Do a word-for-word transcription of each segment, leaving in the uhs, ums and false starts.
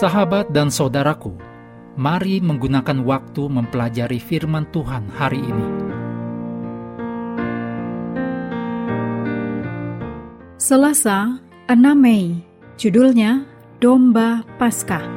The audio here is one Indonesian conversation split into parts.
Sahabat dan saudaraku, mari menggunakan waktu mempelajari firman Tuhan hari ini. Selasa, enam Mei, judulnya Domba Paskah.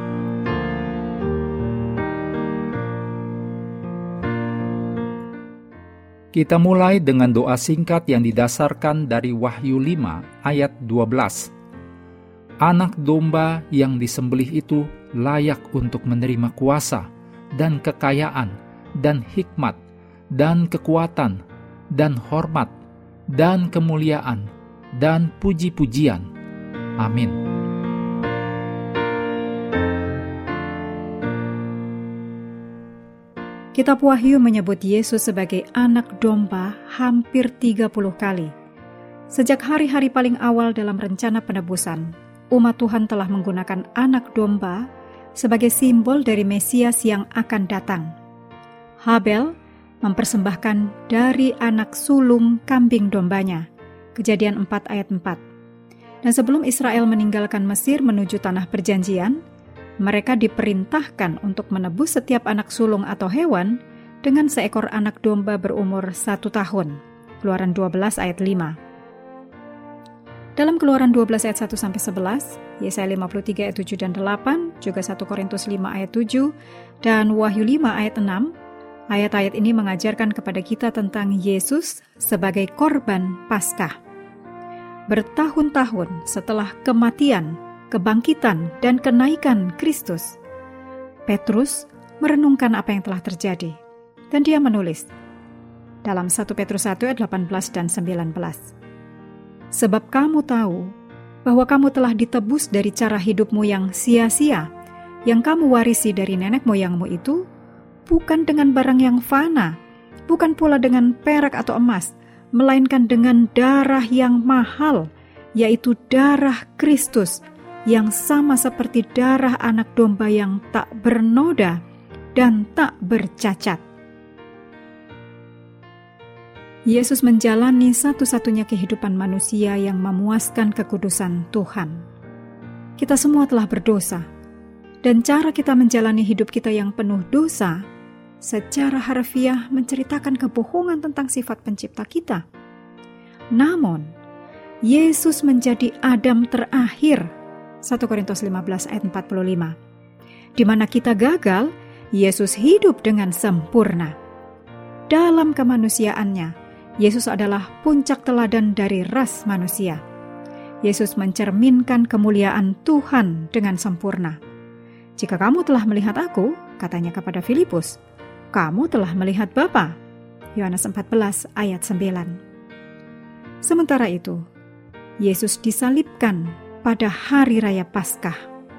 Kita mulai dengan doa singkat yang didasarkan dari Wahyu lima ayat dua belas. Anak domba yang disembelih itu layak untuk menerima kuasa dan kekayaan dan hikmat dan kekuatan dan hormat dan kemuliaan dan puji-pujian. Amin. Kitab Wahyu menyebut Yesus sebagai anak domba hampir tiga puluh kali. Sejak hari-hari paling awal dalam rencana penebusan, umat Tuhan telah menggunakan anak domba sebagai simbol dari Mesias yang akan datang. Habel mempersembahkan dari anak sulung kambing dombanya, Kejadian empat ayat empat. Dan sebelum Israel meninggalkan Mesir menuju tanah perjanjian, mereka diperintahkan untuk menebus setiap anak sulung atau hewan dengan seekor anak domba berumur satu tahun. Keluaran dua belas ayat lima. Dalam Keluaran dua belas ayat satu sampai sebelas, Yesaya lima puluh tiga ayat tujuh dan delapan, juga satu Korintus lima ayat tujuh, dan Wahyu lima ayat enam, ayat-ayat ini mengajarkan kepada kita tentang Yesus sebagai korban Paskah. Bertahun-tahun setelah kematian, kebangkitan, dan kenaikan Kristus, Petrus merenungkan apa yang telah terjadi, dan dia menulis dalam satu Petrus satu ayat delapan belas dan sembilan belas. Sebab kamu tahu bahwa kamu telah ditebus dari cara hidupmu yang sia-sia, yang kamu warisi dari nenek moyangmu itu, bukan dengan barang yang fana, bukan pula dengan perak atau emas, melainkan dengan darah yang mahal, yaitu darah Kristus, yang sama seperti darah anak domba yang tak bernoda dan tak bercacat. Yesus menjalani satu-satunya kehidupan manusia yang memuaskan kekudusan Tuhan. Kita semua telah berdosa, dan cara kita menjalani hidup kita yang penuh dosa secara harfiah menceritakan kebohongan tentang sifat pencipta kita. Namun, Yesus menjadi Adam terakhir, satu Korintus lima belas ayat empat puluh lima. Di mana kita gagal, Yesus hidup dengan sempurna. Dalam kemanusiaannya, Yesus adalah puncak teladan dari ras manusia. Yesus mencerminkan kemuliaan Tuhan dengan sempurna. Jika kamu telah melihat aku, katanya kepada Filipus, kamu telah melihat Bapa. Yohanes empat belas ayat sembilan. Sementara itu, Yesus disalibkan pada hari raya Paskah.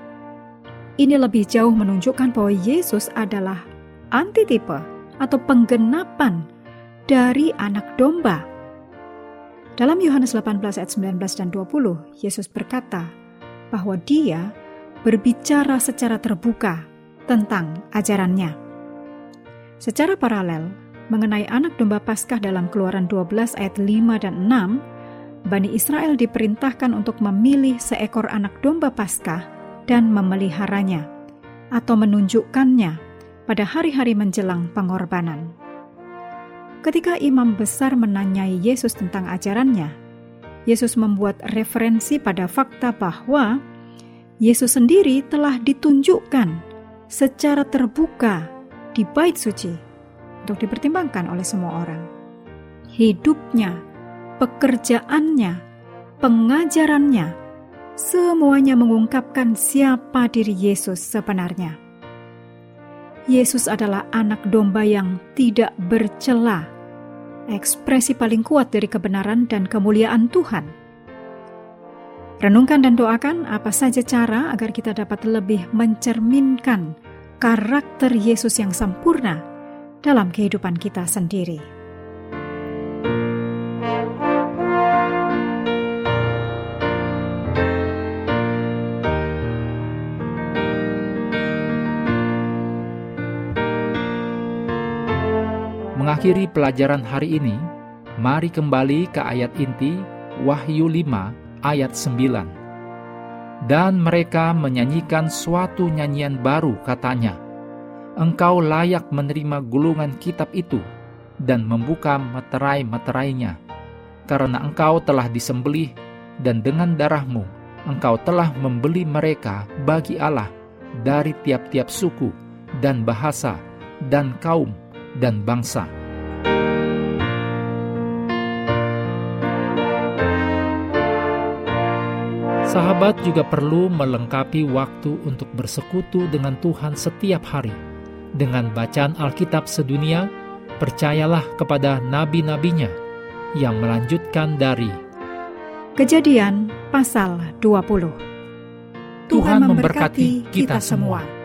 Ini lebih jauh menunjukkan bahwa Yesus adalah antitipe atau penggenapan dari anak domba. Dalam Yohanes delapan belas ayat sembilan belas dan dua puluh, Yesus berkata bahwa dia berbicara secara terbuka tentang ajarannya. Secara paralel, mengenai anak domba Paskah dalam Keluaran dua belas ayat lima dan enam, Bani Israel diperintahkan untuk memilih seekor anak domba Paskah dan memeliharanya, atau menunjukkannya pada hari-hari menjelang pengorbanan. Ketika imam besar menanyai Yesus tentang ajarannya, Yesus membuat referensi pada fakta bahwa Yesus sendiri telah ditunjukkan secara terbuka di bait suci untuk dipertimbangkan oleh semua orang. Hidupnya, pekerjaannya, pengajarannya, semuanya mengungkapkan siapa diri Yesus sebenarnya. Yesus adalah anak domba yang tidak bercela, ekspresi paling kuat dari kebenaran dan kemuliaan Tuhan. Renungkan dan doakan apa saja cara agar kita dapat lebih mencerminkan karakter Yesus yang sempurna dalam kehidupan kita sendiri. Mengakhiri pelajaran hari ini, mari kembali ke ayat inti Wahyu lima ayat sembilan. Dan mereka menyanyikan suatu nyanyian baru, katanya, "Engkau layak menerima gulungan kitab itu dan membuka meterai-meterainya, karena engkau telah disembelih dan dengan darahmu engkau telah membeli mereka bagi Allah dari tiap-tiap suku dan bahasa dan kaum dan bangsa." Sahabat juga perlu melengkapi waktu untuk bersekutu dengan Tuhan setiap hari. Dengan bacaan Alkitab sedunia, percayalah kepada nabi-nabinya yang melanjutkan dari Kejadian pasal dua puluh. Tuhan memberkati kita semua.